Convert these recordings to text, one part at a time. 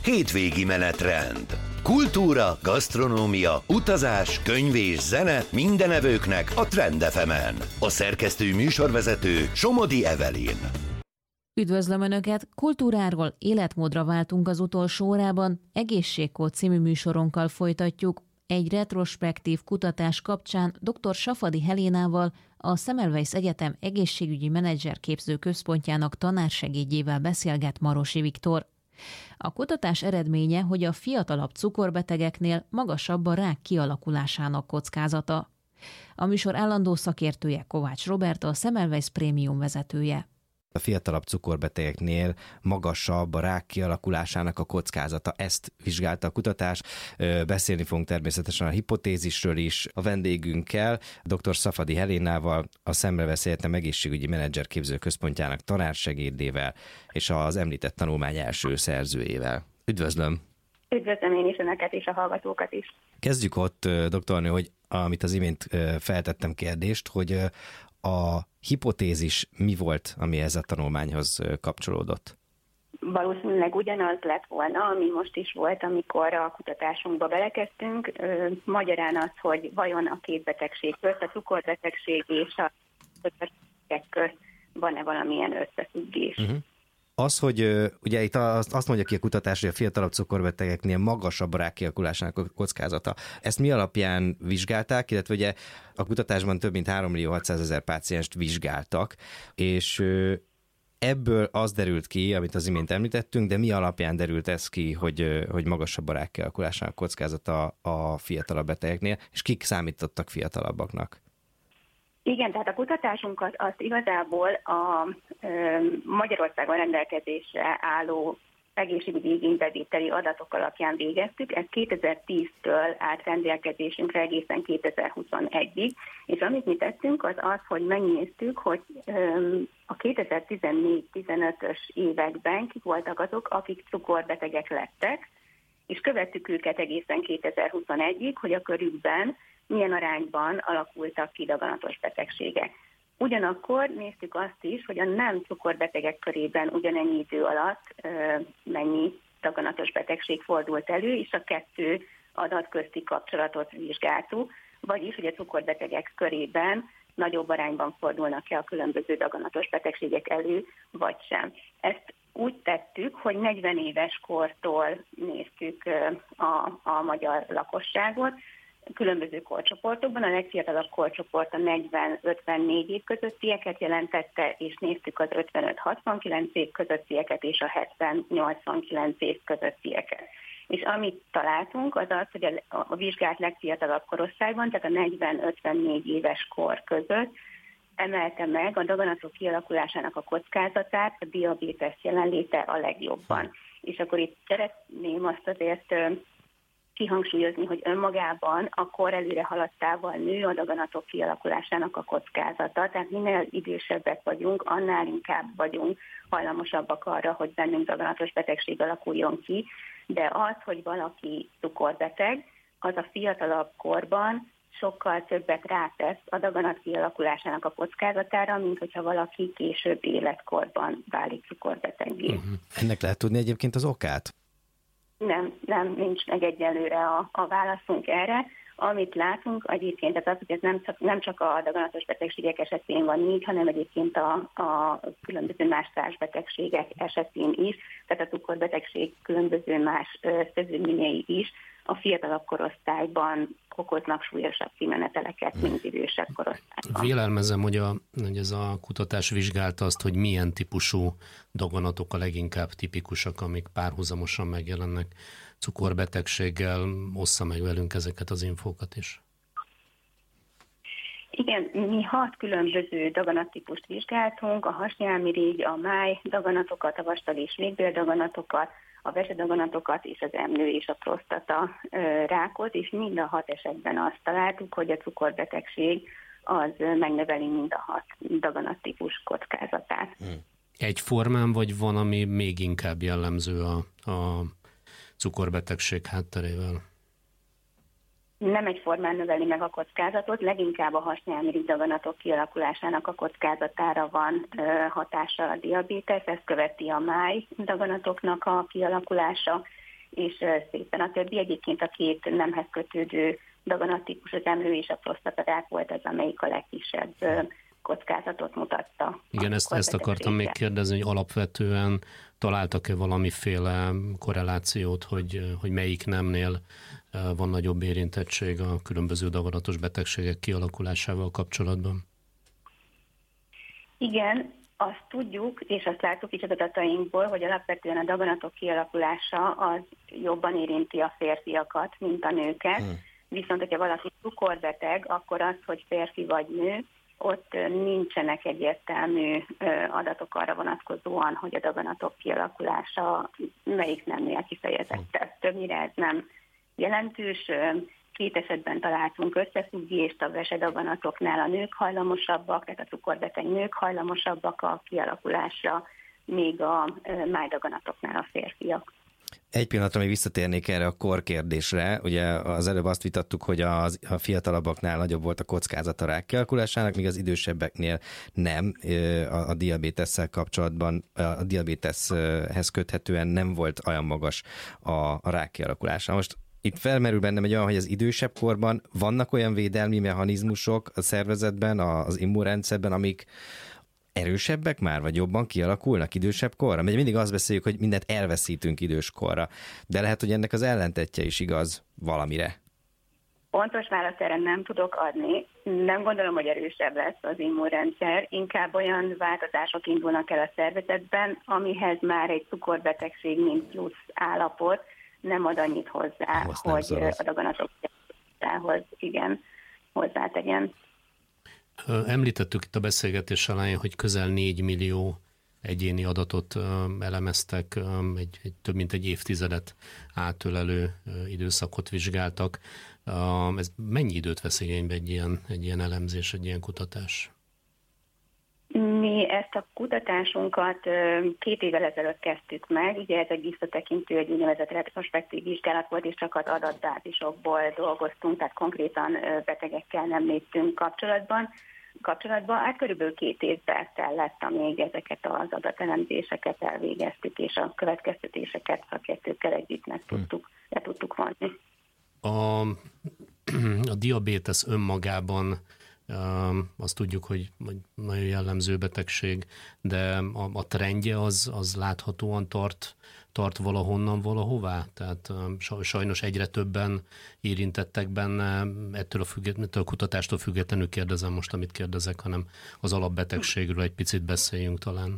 hétvégi menetrend. Kultúra, gasztronómia, utazás, könyv és zene minden evőknek a Trend FM-en. A szerkesztő műsorvezető Somodi Evelyn. Üdvözlöm Önöket! Kultúráról, életmódra váltunk az utolsó órában, Egészségkód című műsorunkkal folytatjuk. Egy retrospektív kutatás kapcsán dr. Safady Helénával, a Semmelweis Egyetem egészségügyi menedzser képző központjának tanársegédjével beszélget Marosi Viktor. A kutatás eredménye, hogy a fiatalabb cukorbetegeknél magasabb a rák kialakulásának kockázata. A műsor állandó szakértője Kovács Robert, a Semmelweis Prémium vezetője. A fiatalabb cukorbetegeknél magasabb a rák kialakulásának a kockázata. Ezt vizsgálta a kutatás. Beszélni fogunk természetesen a hipotézisről is a vendégünkkel, dr. Safady Helénával, a Semmelweis Egyetem egészségügyi menedzser képző központjának tanársegédével és az említett tanulmány első szerzőjével. Üdvözlöm! Üdvözlöm én is Önöket és a hallgatókat is. Kezdjük ott, doktornő, hogy amit az imént feltettem kérdést, hogy a hipotézis mi volt, ami ez a tanulmányhoz kapcsolódott? Valószínűleg ugyanaz lett volna, ami most is volt, amikor a kutatásunkba belekezdtünk. Magyarán az, hogy vajon a két betegség közt, a cukorbetegség és a betegségek közt van-e valamilyen összefüggés. Az, hogy ugye itt azt mondja ki a kutatás, hogy a fiatalabb cukorbetegeknél magasabb a rák kialakulásának a kockázata. Ezt mi alapján vizsgálták, illetve ugye a kutatásban több mint 3.600.000 pácienst vizsgáltak, és ebből az derült ki, amit az imént említettünk, de mi alapján derült ez ki, hogy magasabb a rák kialakulásának kockázata a fiatalabb betegeknél, és kik számítottak fiatalabbaknak? Igen, tehát a kutatásunkat azt igazából a Magyarországon rendelkezésre álló egészségügyi igénybevételi adatok alapján végeztük. Ez 2010-től állt rendelkezésünkre egészen 2021-ig, és amit mi tettünk, az az, hogy megnéztük, hogy a 2014-15-ös években kik voltak azok, akik cukorbetegek lettek, és követtük őket egészen 2021-ig, hogy a körükben milyen arányban alakultak ki daganatos betegségek. Ugyanakkor néztük azt is, hogy a nem cukorbetegek körében ugyanennyi idő alatt mennyi daganatos betegség fordult elő, és a kettő adat közti kapcsolatot vizsgáltuk, vagyis, hogy a cukorbetegek körében nagyobb arányban fordulnak-e a különböző daganatos betegségek elő, vagy sem. Ezt úgy tettük, hogy 40 éves kortól néztük a magyar lakosságot, különböző korcsoportokban. A legfiatalabb korcsoport a 40-54 év közöttieket jelentette, és néztük az 55-69 év közöttieket és a 70-89 év közöttieket. És amit találtunk, az az, hogy a vizsgált legfiatalabb korosztályban, tehát a 40-54 éves kor között emelte meg a daganatok kialakulásának a kockázatát, a diabétesz jelenléte a legjobban. És akkor itt szeretném azt azért kihangsúlyozni, hogy önmagában a kor előre haladtával nő a daganatok kialakulásának a kockázata, tehát minél idősebbek vagyunk, annál inkább vagyunk hajlamosabbak arra, hogy bennünk daganatos betegség alakuljon ki, de az, hogy valaki cukorbeteg, az a fiatalabb korban sokkal többet rátesz a daganat kialakulásának a kockázatára, mint hogyha valaki később életkorban válik cukorbeteggé. Ennek lehet tudni egyébként az okát? Nem, nincs meg egyelőre a válaszunk erre. Amit látunk egyébként, az, hogy ez nem csak a daganatos betegségek esetén van így, hanem egyébként a különböző más társbetegségek esetén is, tehát a cukorbetegség különböző más szövődményei is a fiatalabb korosztályban okoznak súlyosabb kimeneteleket, mint idősebb korosztályban. Vélelmezem, hogy ez a kutatás vizsgálta azt, hogy milyen típusú daganatok a leginkább tipikusak, amik párhuzamosan megjelennek cukorbetegséggel. Ossza meg velünk ezeket az infókat is. Igen, mi 6 különböző daganattípust vizsgáltunk, a hasnyálmirigy, a máj daganatokat, a vastag és végbéldaganatokat, a vesedaganatokat és az emlő és a prostata rákot, és mind a 6 esetben azt találtuk, hogy a cukorbetegség az megnöveli mind a 6 daganattípus kockázatát. Egyformán, vagy van, ami még inkább jellemző a cukorbetegség hátterével? Nem egyformán növeli meg a kockázatot, leginkább a hasnyálmirigy daganatok kialakulásának a kockázatára van hatása a diabétesz, ezt követi a máj daganatoknak a kialakulása, és szépen a többi. Egyébként a két nemhez kötődő daganattípus, az emlő és a prostatarák volt az, amelyik a legkisebb kockázatot mutatta. Igen, ezt akartam még kérdezni, hogy alapvetően találtak-e valamiféle korrelációt, hogy melyik nemnél van nagyobb érintettség a különböző daganatos betegségek kialakulásával kapcsolatban? Igen, azt tudjuk, és azt látjuk is az adatainkból, hogy alapvetően a daganatok kialakulása az jobban érinti a férfiakat, mint a nőket. Viszont, hogyha valaki cukorbeteg, akkor az, hogy férfi vagy nő, ott nincsenek egyértelmű adatok arra vonatkozóan, hogy a daganatok kialakulása melyik nemnél kifejezettebb. Többnyire ez nem jelentős. 2 esetben találtunk összefüggést, a vesedaganatoknál a nők hajlamosabbak, tehát a cukorbeteg nők hajlamosabbak a kialakulásra, még a májdaganatoknál a férfiak. Egy pillanatra még visszatérnék erre a korkérdésre. Ugye az előbb azt vitattuk, hogy a fiatalabbaknál nagyobb volt a kockázat a rák kialakulásának, míg az idősebbeknél nem. A diabétesszel kapcsolatban, a diabéteshez köthetően nem volt olyan magas a rák kialakulása. Most itt felmerül bennem egy olyan, hogy az idősebb korban vannak olyan védelmi mechanizmusok a szervezetben, az immunrendszerben, amik erősebbek már, vagy jobban kialakulnak idősebb korra? Mert mindig azt beszéljük, hogy mindent elveszítünk időskorra, de lehet, hogy ennek az ellentetje is igaz valamire. Pontos választ erre nem tudok adni. Nem gondolom, hogy erősebb lesz az immunrendszer. Inkább olyan változások indulnak el a szervezetben, amihez már egy cukorbetegség, mint plusz állapot nem ad annyit hozzá, hogy a daganatokhoz hozzátegyen. Említettük itt a beszélgetés elején, hogy közel 4 millió egyéni adatot elemeztek, egy több mint egy évtizedet átölelő időszakot vizsgáltak. Ez mennyi időt vesz igénybe egy ilyen elemzés, egy ilyen kutatás? Mi ezt a kutatásunkat 2 évvel ezelőtt kezdtük meg, ugye ez egy visszatekintő, egy úgynevezett retrospektív vizsgálat volt, és csak az adatbázisokból dolgoztunk, tehát konkrétan betegekkel nem léptünk kapcsolatban. Hát körülbelül 2 évvel kellett, amíg ezeket az adatelemzéseket elvégeztük, és a következtetéseket szakértőkkel együtt le tudtuk vonni. A diabétesz önmagában azt tudjuk, hogy nagyon jellemző betegség, de a trendje az láthatóan tart valahonnan valahová? Tehát sajnos egyre többen érintettek benne, ettől a kutatástól függetlenül kérdezem most, amit kérdezek, hanem az alapbetegségről egy picit beszéljünk talán.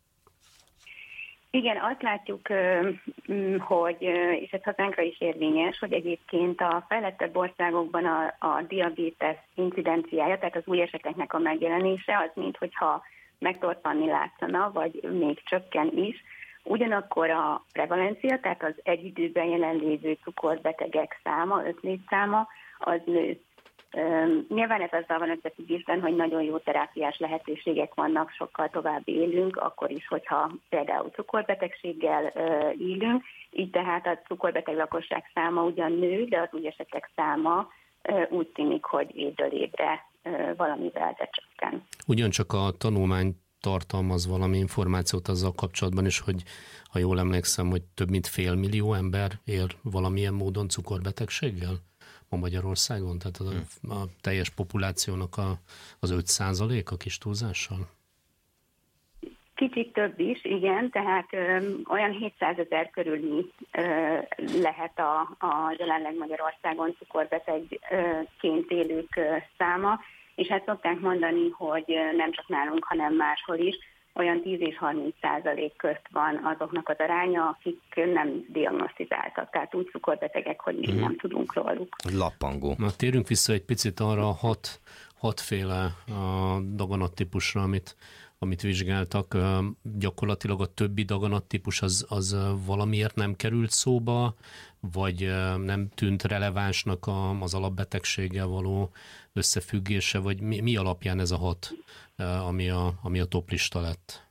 Igen, azt látjuk, hogy, és ez hazánkra is érvényes, hogy egyébként a fejlettebb országokban a diabétesz incidenciája, tehát az új eseteknek a megjelenése, az minthogyha megtorpanni látszana, vagy még csökken is. Ugyanakkor a prevalencia, tehát az egy időben jelenlévő cukorbetegek száma, összlétszáma, az nő. Nyilván ez azzal van összefüggésben, hogy nagyon jó terápiás lehetőségek vannak, sokkal tovább élünk, akkor is, hogyha például cukorbetegséggel élünk, így tehát a cukorbeteg lakosság száma ugyan nő, de az új esetek száma úgy tűnik, hogy évről évre valamivel csökken. Ugyancsak a tanulmány tartalmaz valami információt azzal kapcsolatban is, hogy ha jól emlékszem, hogy több mint 500 000 ember él valamilyen módon cukorbetegséggel ma Magyarországon, tehát a teljes populációnak az 5%-a kis túlzással? Kicsit több is, igen, tehát olyan 700 000 körüli lehet a jelenleg Magyarországon cukorbetegként élők száma, és hát szokták mondani, hogy nem csak nálunk, hanem máshol is, olyan 10 és 30% közt van azoknak az aránya, akik nem diagnosztizáltak, tehát úgy cukorbetegek, hogy még nem tudunk róluk. Lappangó. Na, térjünk vissza egy picit arra a hatféle daganattípusra, amit vizsgáltak. Gyakorlatilag a többi daganattípus az valamiért nem került szóba, vagy nem tűnt relevánsnak az alapbetegséggel való összefüggése, vagy mi alapján ez a 6, ami a toplista lett?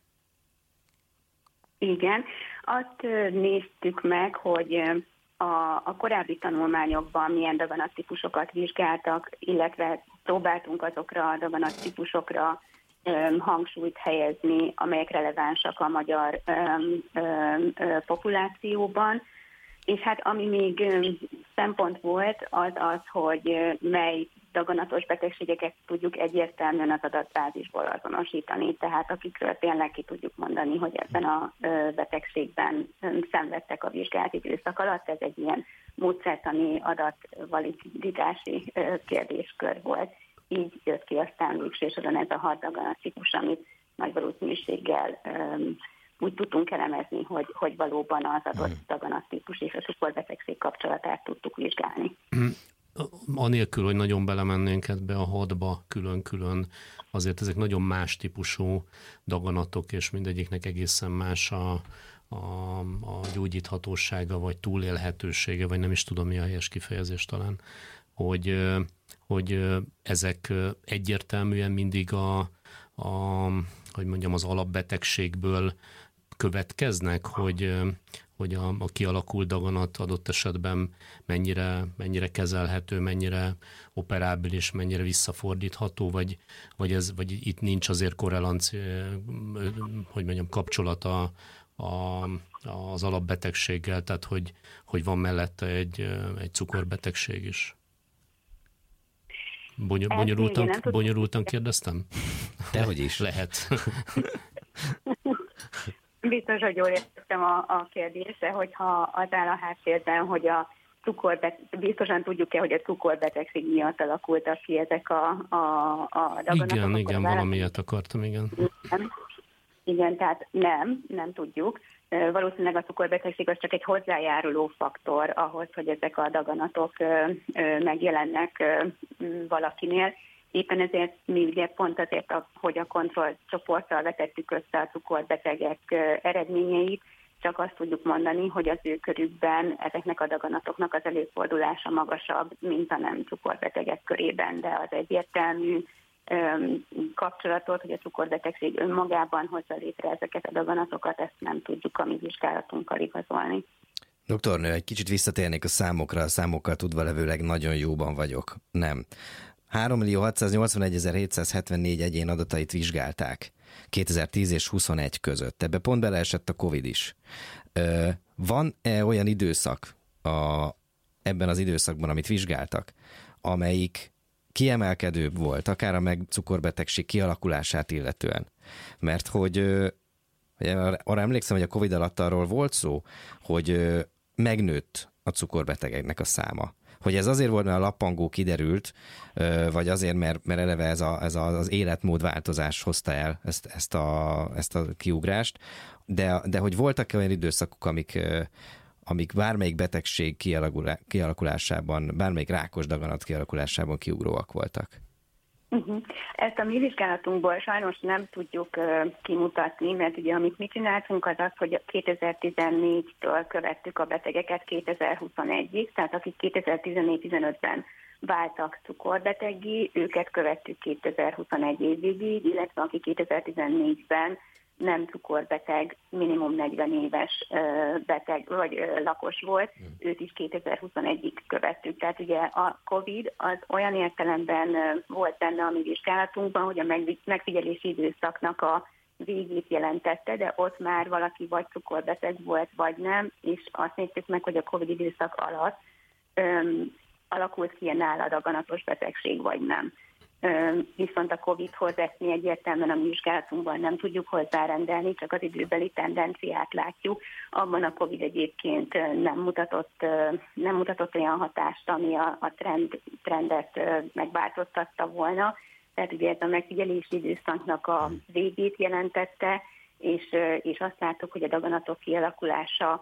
Igen, azt néztük meg, hogy a korábbi tanulmányokban milyen daganattípusokat vizsgáltak, illetve próbáltunk azokra a daganattípusokra hangsúlyt helyezni, amelyek relevánsak a magyar populációban, És hát ami még szempont volt, az, hogy mely daganatos betegségeket tudjuk egyértelműen az adatbázisból azonosítani, tehát akikről tényleg ki tudjuk mondani, hogy ebben a betegségben szenvedtek a vizsgált időszak alatt. Ez egy ilyen módszertani adatvaliditási kérdéskör volt. Így jött ki aztán végsősorban ez a 6 daganattípus, amit nagy valószínűséggel úgy tudtunk elemezni, hogy valóban az adott daganattípus és a cukorbetegség kapcsolatát tudtuk vizsgálni. Anélkül, hogy nagyon belemennénk ebbe a 6-ba külön-külön, azért ezek nagyon más típusú daganatok, és mindegyiknek egészen más a gyógyíthatósága, vagy túlélhetősége, vagy nem is tudom, mi a helyes kifejezés talán, hogy ezek egyértelműen mindig az alapbetegségből következnek, hogy a kialakult daganat adott esetben mennyire kezelhető, mennyire operábilis, mennyire visszafordítható, vagy itt nincs azért korrelancia, kapcsolata az alapbetegséggel, tehát hogy van mellette egy cukorbetegség is. Bonyolultan kérdeztem? Dehogy is. Lehet. Biztos, hogy jól értettem a kérdésre, hogyha az áll a háttérben, hogy biztosan tudjuk-e, hogy a cukorbetegség miatt alakultak ki ezek a daganatok. Igen, valamilyet akartam, igen. Igen, tehát nem tudjuk. Valószínűleg a cukorbetegség az csak egy hozzájáruló faktor ahhoz, hogy ezek a daganatok megjelennek valakinél. Éppen ezért mi ugye pont azért, hogy a kontrollcsoporttal vetettük össze a cukorbetegek eredményeit, csak azt tudjuk mondani, hogy az ő körükben ezeknek a daganatoknak az előfordulása magasabb, mint a nem cukorbetegek körében, de az egyértelmű kapcsolatot, hogy a cukorbetegség önmagában hozza létre ezeket a daganatokat, ezt nem tudjuk a mi vizsgálatunkkal igazolni. Doktornő, egy kicsit visszatérnék a számokra, a számokkal tudva levőleg nagyon jóban vagyok. Nem. 3.681.774 egyén adatait vizsgálták 2010 és 21 között. Ebbe pont beleesett a Covid is. Van-e olyan időszak ebben az időszakban, amit vizsgáltak, amelyik kiemelkedőbb volt, akár a cukorbetegség kialakulását illetően? Mert hogy arra emlékszem, hogy a Covid alatt arról volt szó, hogy megnőtt a cukorbetegeknek a száma. Hogy ez azért volt, mert a lappangó kiderült, vagy azért, mert eleve ez az életmódváltozás hozta el ezt a kiugrást, de hogy voltak olyan időszakok, amik bármelyik betegség kialakulásában, bármelyik rákos daganat kialakulásában kiugróak voltak. Ezt a mi vizsgálatunkból sajnos nem tudjuk kimutatni, mert ugye amit mi csináltunk az, hogy 2014-től követtük a betegeket 2021-ig, tehát akik 2014-15-ben váltak cukorbeteggé, őket követtük 2021 évig, illetve aki 2014-ben nem cukorbeteg, minimum 40 éves beteg vagy lakos volt, őt is 2021-ig követtük. Tehát ugye a Covid az olyan értelemben volt benne a mi vizsgálatunkban, hogy a megfigyelési időszaknak a végét jelentette, de ott már valaki vagy cukorbeteg volt, vagy nem, és azt néztük meg, hogy a Covid időszak alatt alakult ki nála daganatos betegség, vagy nem. Viszont a Covid-hoz ezt mi egyértelműen a mi vizsgálatunkban nem tudjuk hozzárendelni, csak az időbeli tendenciát látjuk. Abban a Covid egyébként nem mutatott olyan hatást, ami a trendet megváltoztatta volna. Tehát ugye ez a megfigyelési időszaknak a végét jelentette, és azt láttuk, hogy a daganatok kialakulása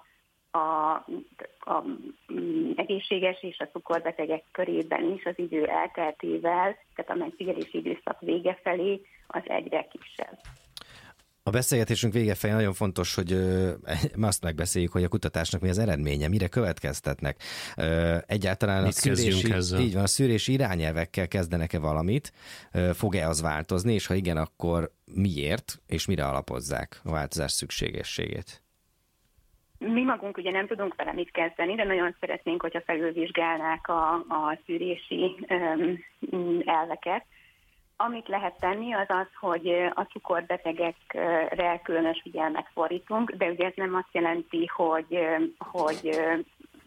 a egészséges és a cukorbetegek körében is az idő elteltével, tehát a megfigyelési időszak vége felé az egyre kisebb. A beszélgetésünk vége felé nagyon fontos, hogy azt megbeszéljük, hogy a kutatásnak mi az eredménye, mire következtetnek. Egyáltalán a szűrési irányelvekkel kezdenek-e valamit, fog-e az változni, és ha igen, akkor miért, és mire alapozzák a változás szükségességét? Mi magunk ugye nem tudunk vele mit kezdeni, de nagyon szeretnénk, hogyha felülvizsgálnák a szűrési elveket. Amit lehet tenni, az az, hogy a cukorbetegekre különös figyelmet fordítunk, de ugye ez nem azt jelenti, hogy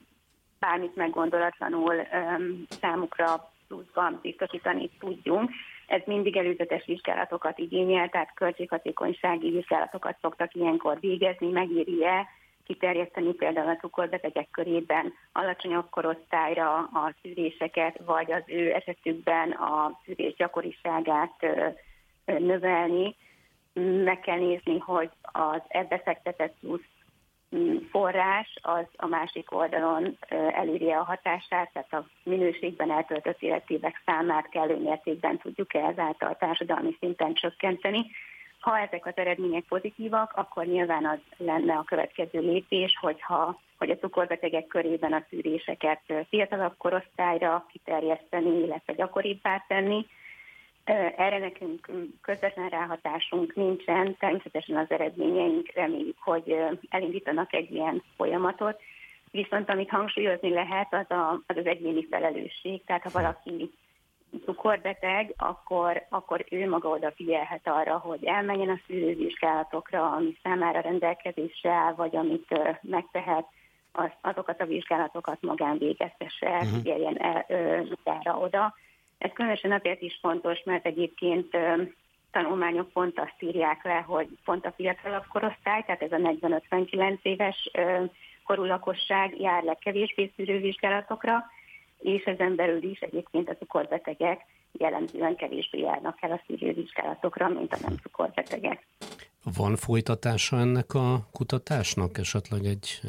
bármit meggondolatlanul számukra pluszban biztosítani tudjunk. Ez mindig előzetes vizsgálatokat igényel, tehát költséghatékonysági vizsgálatokat szoktak ilyenkor végezni, megéri-e kiterjeszteni például a cukorbetegek körében alacsonyabb korosztályra a szűréseket, vagy az ő esetükben a szűrés gyakoriságát növelni. Meg kell nézni, hogy az ebbe fektetett plusz forrás az a másik oldalon eléri a hatását, tehát a minőségben eltöltött életévek számát kellő mértékben tudjuk-e ezáltal társadalmi szinten csökkenteni. Ha ezek az eredmények pozitívak, akkor nyilván az lenne a következő lépés, hogy a cukorbetegek körében a szűréseket fiatalabb korosztályra kiterjeszteni, illetve gyakoribbá tenni. Erre nekünk közvetlen ráhatásunk nincsen, természetesen az eredményeink reméljük, hogy elindítanak egy ilyen folyamatot, viszont amit hangsúlyozni lehet, az egyéni felelősség, tehát ha valaki cukorbeteg, akkor ő maga odafigyelhet arra, hogy elmenjen a szűrővizsgálatokra, ami számára rendelkezésre áll, vagy amit megtehet, azokat a vizsgálatokat magán végeztesse, figyeljen el oda. Ez különösen azért is fontos, mert egyébként tanulmányok pont azt írják le, hogy pont a fiatalabb korosztály, tehát ez a 40-59 éves korú lakosság jár legkevésbé szűrővizsgálatokra, és ezen belül is egyébként a cukorbetegek jellemzően kevésbé járnak el a szűrővizsgálatokra, mint a nem cukorbetegek. Van folytatása ennek a kutatásnak? Esetleg egy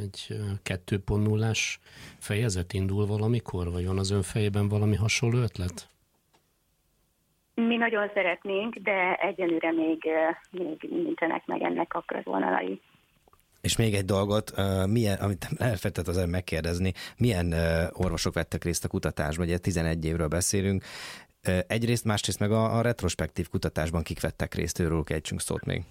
2.0-ás fejezet indul valamikor? Vagy van az ön fejében valami hasonló ötlet? Mi nagyon szeretnénk, de egyelőre még nincsenek meg ennek a körvonalai. És még egy dolgot, amit elfelejtett az megkérdezni, milyen orvosok vettek részt a kutatásban? Ugye 11 évről beszélünk. Egyrészt, másrészt meg a retrospektív kutatásban kik vettek részt, őről ejtsünk szót még.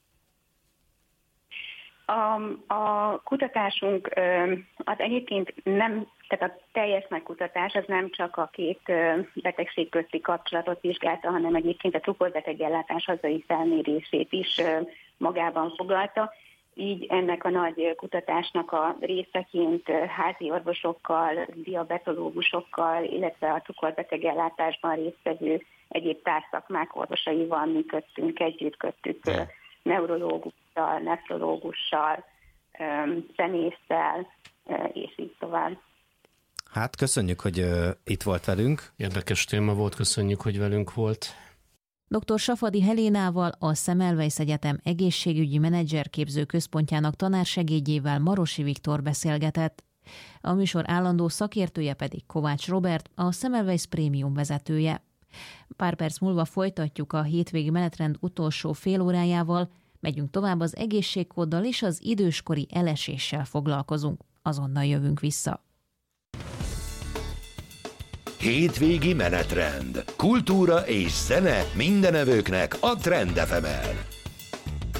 A kutatásunk az egyébként nem, tehát a teljes megkutatás az nem csak a két betegség közti kapcsolatot vizsgálta, hanem egyébként a cukorbeteg ellátás hazai felmérését is magában foglalta. Így ennek a nagy kutatásnak a részeként házi orvosokkal, diabetológusokkal, illetve a cukorbeteg ellátásban résztvevő egyéb társzakmák orvosaival működtünk együtt, neurológussal, nefrológussal, zenésszel, és így tovább. Hát köszönjük, hogy itt volt velünk. Érdekes téma volt, köszönjük, hogy velünk volt. Dr. Safady Helénával, a Semmelweis Egyetem egészségügyi menedzserképző központjának tanársegédjével Marosi Viktor beszélgetett. A műsor állandó szakértője pedig Kovács Robert, a Semmelweis Prémium vezetője. Pár perc múlva folytatjuk a hétvégi menetrend utolsó fél órájával, megyünk tovább az egészségkóddal és az időskori eleséssel foglalkozunk. Azonnal jövünk vissza. Hétvégi menetrend. Kultúra és zene mindenevőknek a Trend FM-en.